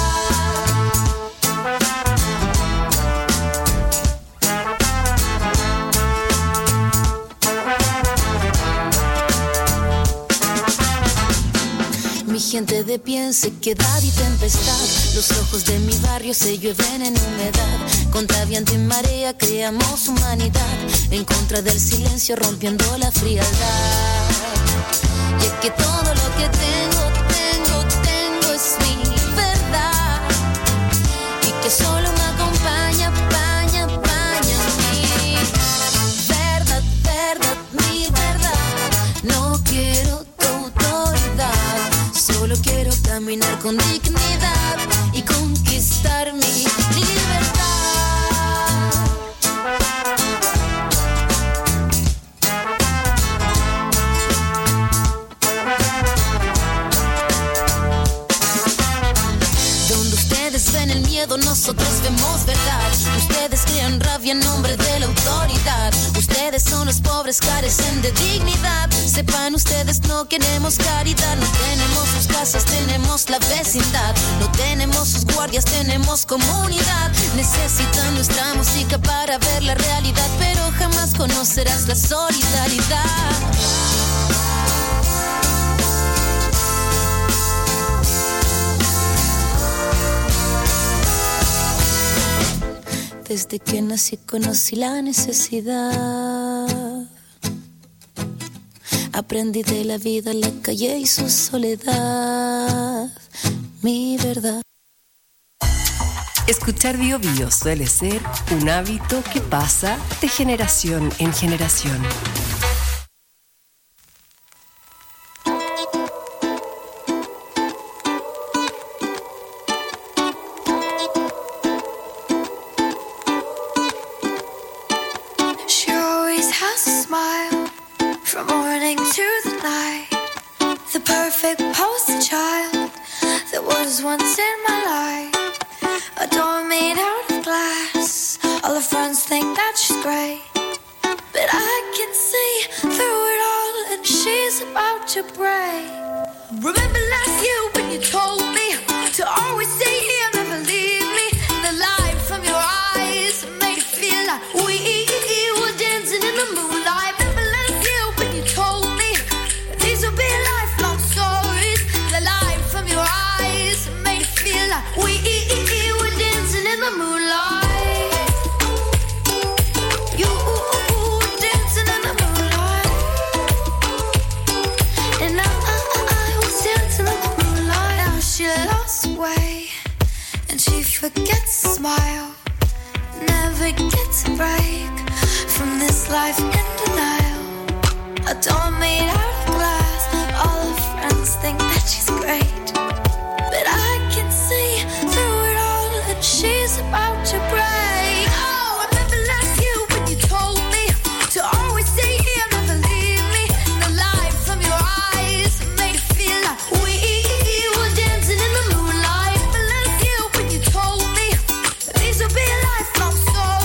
S20: Mi gente de pie en sequedad y tempestad. Los ojos de mi barrio se llueven en humedad. Contra viento y marea creamos humanidad. En contra del silencio rompiendo la frialdad. Y es que todo lo que tengo, tengo, tengo es mi verdad. Y que solo me acompaña, paña, paña mi verdad, verdad, mi verdad. No quiero tu autoridad, solo quiero caminar con dignidad y conquistar mi libertad. Ven el miedo, nosotros vemos verdad. Ustedes crean rabia en nombre de la autoridad. Ustedes son los pobres, carecen de dignidad. Sepan ustedes, no queremos caridad. No tenemos sus casas, tenemos la vecindad. No tenemos sus guardias, tenemos comunidad. Necesitan nuestra música para ver la realidad, pero jamás conocerás la solidaridad. Desde que nací conocí la necesidad. Aprendí de la vida, la calle y su soledad. Mi verdad.
S5: Escuchar Bio Bio suele ser un hábito que pasa de generación en generación.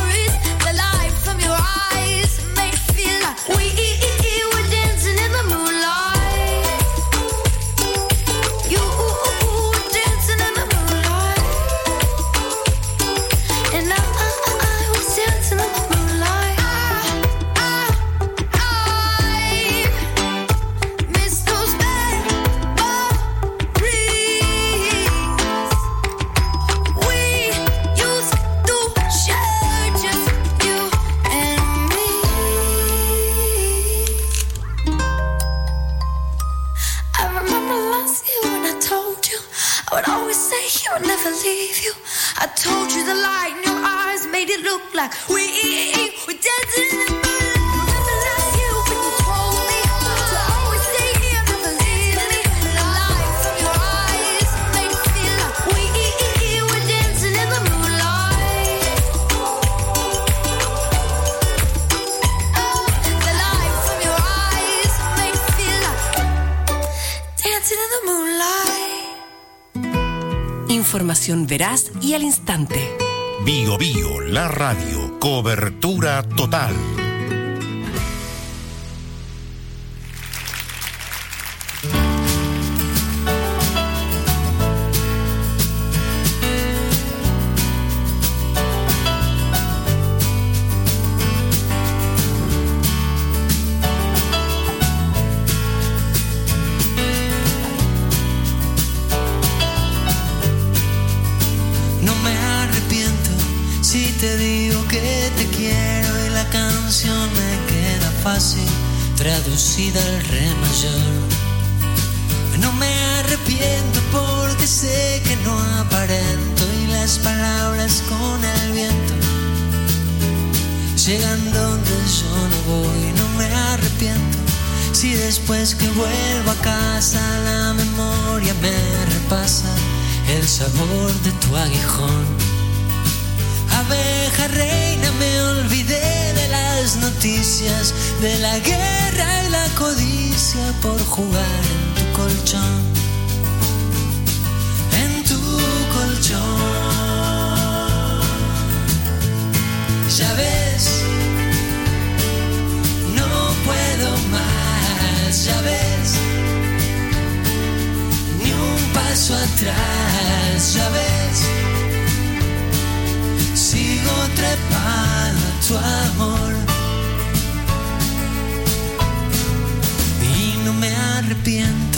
S20: We were dancing in the moonlight. would always say he'll never leave you. I told you the light in your eyes made it look like we were dancing in the moonlight. Remember last year when you told me to always stay here, never leave me. The light from your eyes made it feel like we were dancing in the moonlight. The light from your eyes made it feel like dancing in the moonlight.
S5: Información veraz y al instante.
S2: Bio Bio, la radio, cobertura total.
S19: No me arrepiento si te digo que te quiero y la canción me queda fácil traducida al re mayor. No me arrepiento porque sé que no aparento y las palabras con el viento llegan donde yo no voy. No me arrepiento si después que vuelvo a casa la memoria me repasa el sabor de tu aguijón. Abeja reina, me olvidé de las noticias, de la guerra y la codicia por jugar en tu colchón, en tu colchón. Ya ves, no puedo más, ya ves, ni un paso atrás, ya ves, sigo trepado a tu amor y no me arrepiento.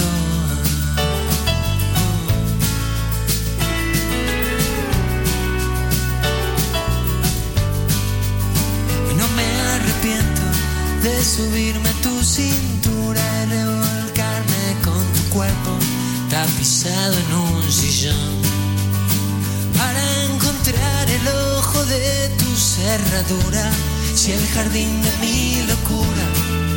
S19: No me arrepiento de subirme a tu cintura y revolcarme con tu cuerpo tapizado en un sillón para encontrar el ojo de tu cerradura. Si el jardín de mi locura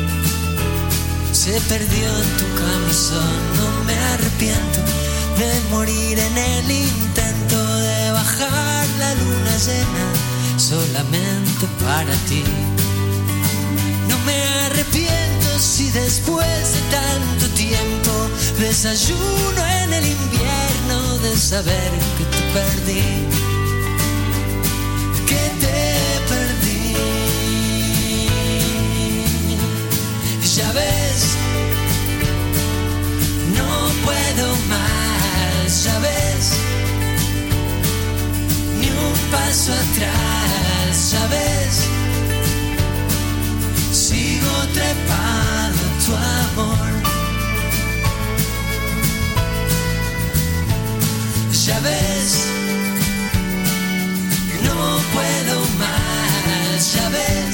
S19: se perdió en tu camisón, no me arrepiento de morir en el intento de bajar la luna llena solamente para ti. No me arrepiento si después de tanto tiempo desayuno en el invierno de saber que te perdí, que te perdí. Ya ves, no puedo más, ya ves, ni un paso atrás, ya ves, sigo trepado a tu amor. Ya ves, no puedo más, ya ves,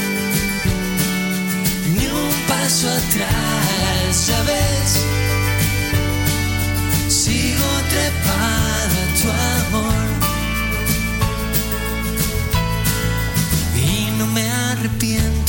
S19: ni un paso atrás, ya ves, sigo trepado a tu amor y no me arrepiento.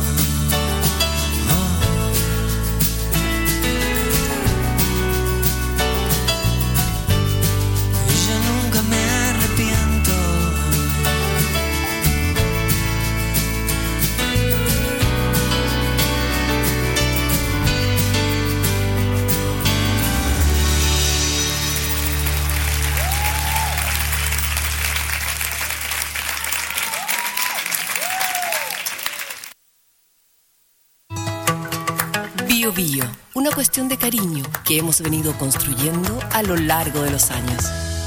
S5: Bio Bio, una cuestión de cariño que hemos venido construyendo a lo largo de los años.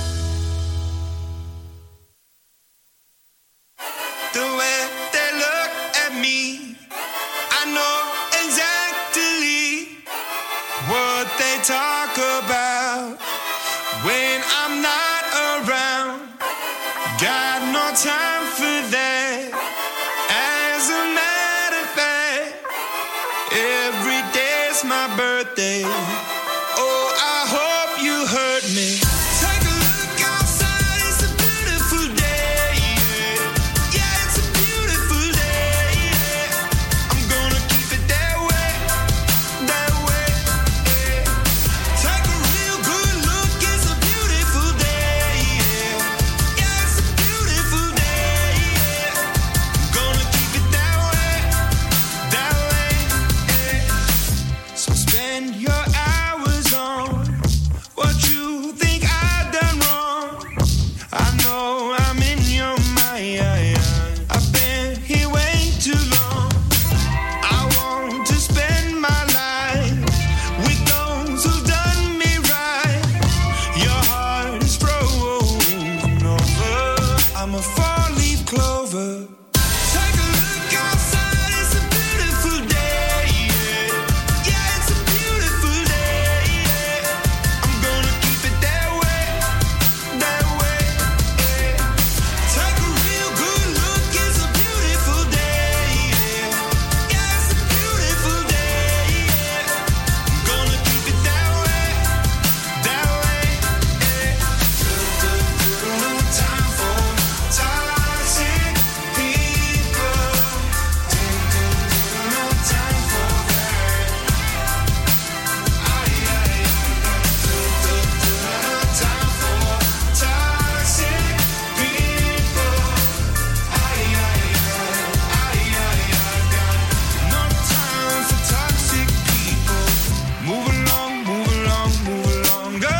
S19: The way they look at me, I know exactly what they talk about when I'm not around. Got no time for that. As a matter of fact, every day's my birthday. Oh, I hope you heard hurt me. Take a look outside, it's a beautiful day. Yeah, yeah, it's a beautiful day. Yeah. I'm gonna keep it that way, that way. Yeah. Take a real good look, it's a beautiful day. Yeah, yeah, it's a beautiful day. Yeah. I'm gonna keep it that way, that way. Yeah. So spend your hours on what you think I've done wrong. I know I'm in your mind. I've been here way too long. I want to spend my life with those who've done me right. Your heart is frozen over. I'm a four-leaf clover. Take a look outside, it's a beautiful day. Yeah, yeah, it's a beautiful day. Yeah. I'm gonna keep it that way, that way. Yeah. Take a real good look, it's a beautiful day. Yeah, yeah, it's a beautiful day. Yeah. I'm gonna keep it that way, that way. Yeah. No time for toxic people. No time for that. Ay, ay, ay. No time for toxic people. Ay, ay, ay. Ay, ay, ay. No time for toxic people. Move along, move along, move along. Go.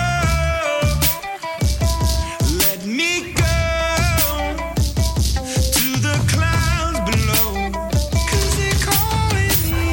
S19: Let me go to the clouds below. 'Cause they're calling me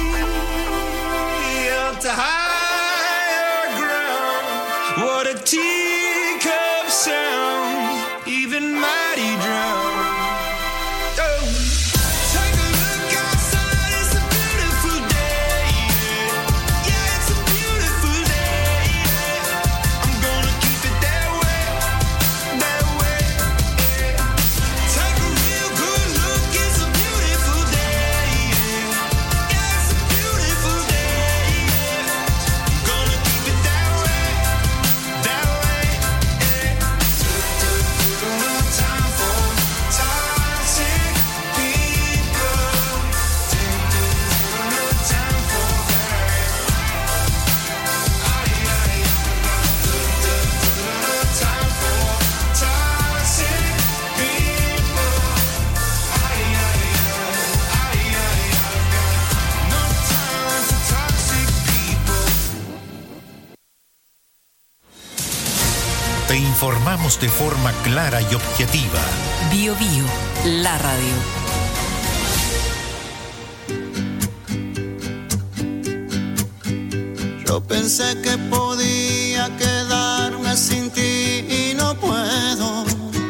S19: up to higher ground. What a teacup sound, even mighty drown. Oh. Take a look outside, it's a beautiful day. Yeah, yeah, it's a beautiful day. Yeah. I'm gonna keep it that way, that way. Yeah. Take a real good look, it's a beautiful day. Yeah, yeah, it's a beautiful day. Yeah. I'm gonna keep it that way, that way. Yeah. No time for toxic people. No time for that. Ay, ay, ay. No time for toxic people. Ay, ay, ay. Ay, ay, ay. No time for toxic people.
S2: Te informamos de forma clara y objetiva.
S5: Bio Bio, la radio.
S19: Yo pensé que podía quedarme sin ti y no puedo.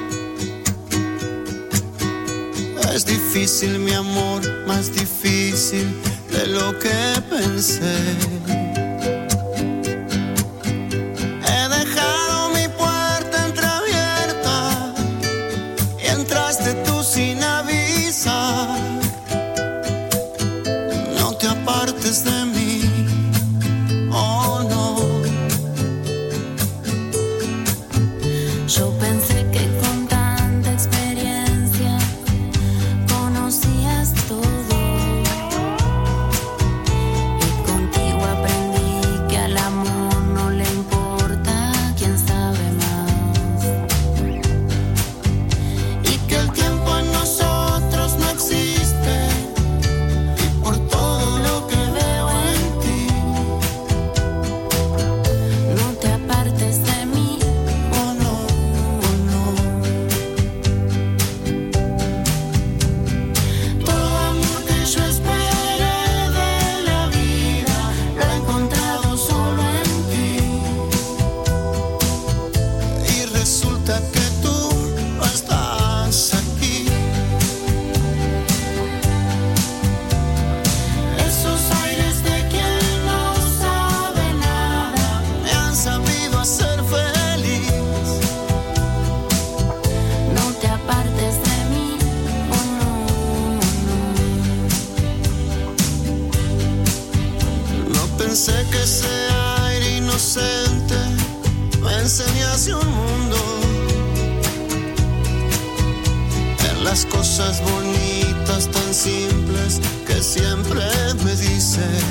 S19: Es difícil, mi amor, más difícil de lo que pensé. He dejado mi puerta entreabierta y entraste tú sin avisar. No te apartes de mí, oh no.
S20: Yo pensé que con tanta experiencia conocías todo y contigo
S19: hacia un mundo, en las cosas bonitas tan simples que siempre me dices,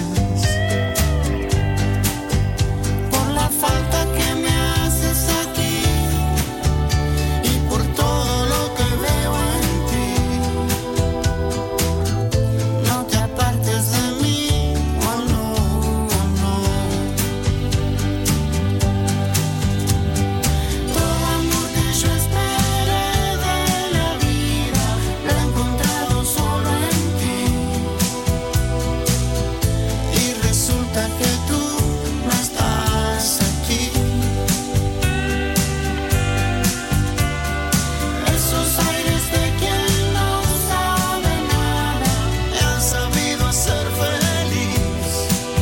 S19: por la falta que me haces aquí y por todo lo que veo en ti. No te apartes de mí, oh no, oh no. Todo amor que yo esperé de la vida lo he encontrado solo en ti. Y resulta que tú no estás aquí. Esos aires de quien no sabe nada me han sabido hacer feliz.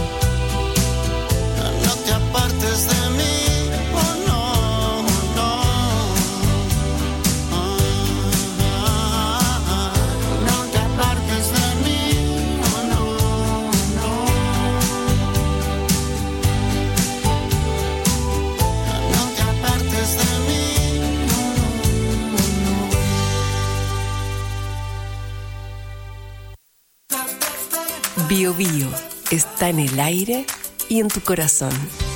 S19: No te apartes de mí, oh no, oh no. No te apartes de mí, oh no, no. No te apartes de mí, no, no.
S5: Bio Bio está en el aire y en tu corazón.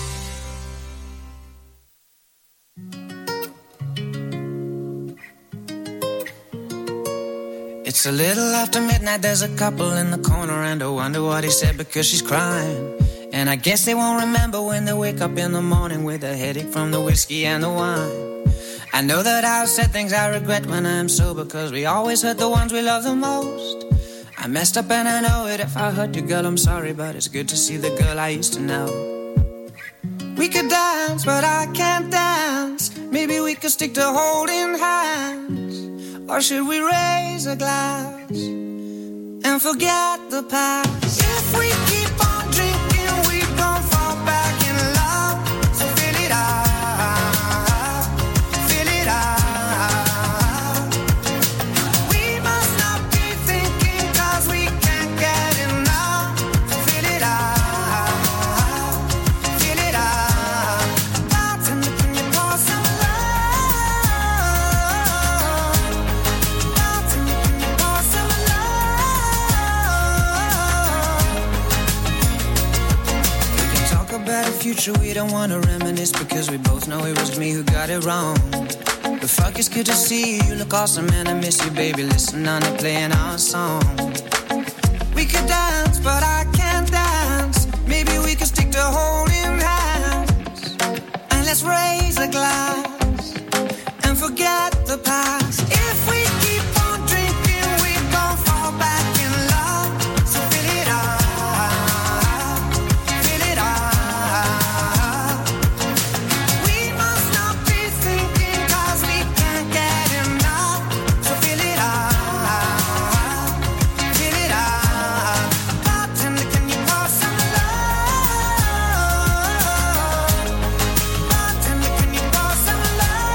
S21: It's a little after midnight, there's a couple in the corner and I wonder what he said because she's crying. And I guess they won't remember when they wake up in the morning with a headache from the whiskey and the wine. I know that I've said things I regret when I'm sober, cause we always hurt the ones we love the most. I messed up and I know it. If I hurt you, girl, I'm sorry, but it's good to see the girl I used to know. We could dance, but I can't dance. Maybe we could stick to holding hands. Or should we raise a glass and forget the past? If we keep on drinking, we gon' fall back in love. So fill it up, fill it up. We must not be thinking cause we can't get enough. So fill it up, fill it up. Bartender, can you pour some love? Bartender, can you pour some love? We can talk about a future we don't wanna reminisce, because we both know it was me who got it wrong. But fuck, it's good to see you. You look awesome and I miss you, baby. Listen, on they're playing our song. We could dance, but I can't dance. Maybe we could stick to holding hands. And let's raise a glass and forget the past. If we keep on drinking, we gon' fall back in love. So fill it up, fill it up. We must not be thinking cause we can't get enough. So fill it up, fill it up. Bartender, can you pour some love? Bartender, can you pour some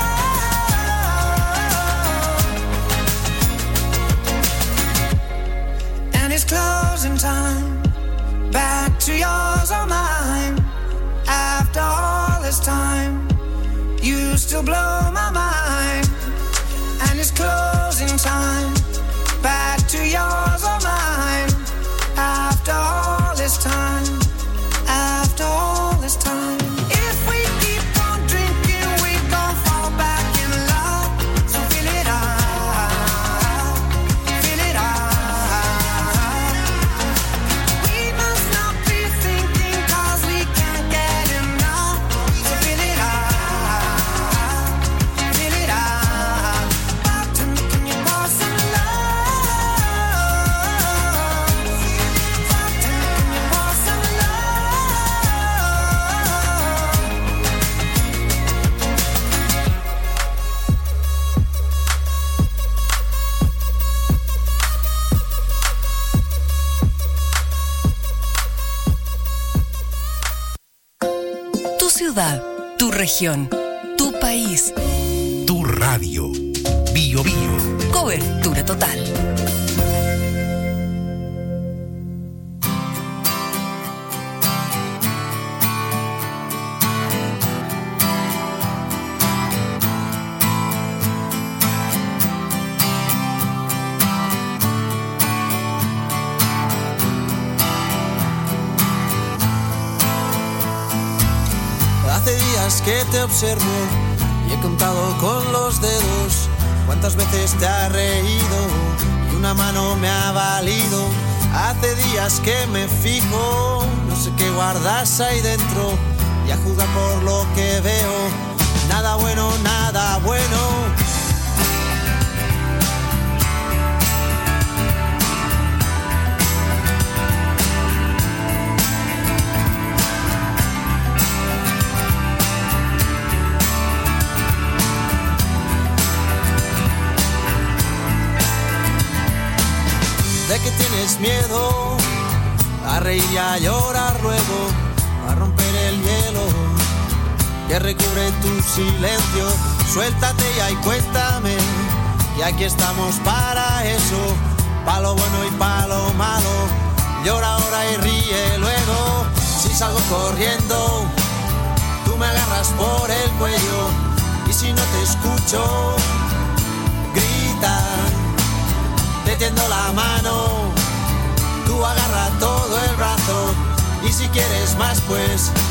S21: love? And it's closing time. Back to yours or mine. After all this time, you still blow my mind. And it's closing time. Back to yours or mine. After all this time, after all this time. If we keep on drinking, we gon' fall back in love. So fill it up, fill it up. We must not be thinking cause we can't get enough. So fill it up, fill it up. Bartender, can you pour some love? Bartender, can you pour some
S5: Tu ciudad, tu región, tu país.
S2: Tu radio. Bio Bio.
S5: Cobertura total.
S3: Hace días que te observo y he contado con los dedos cuántas veces te has reído y una mano me ha valido. Hace días que me fijo, no sé qué guardas ahí dentro y a juzgar por lo que veo, nada bueno, nada bueno. ¿De qué tienes miedo? A reír y a llorar luego, a romper el hielo que recubre tu silencio. Suéltate ya y cuéntame, y aquí estamos para eso, pa' lo bueno y pa' lo malo. Llora ahora y ríe luego. Si salgo corriendo, tú me agarras por el cuello, y si no te escucho, grita. Te tiendo la mano, tú agarra todo el brazo, y si quieres más pues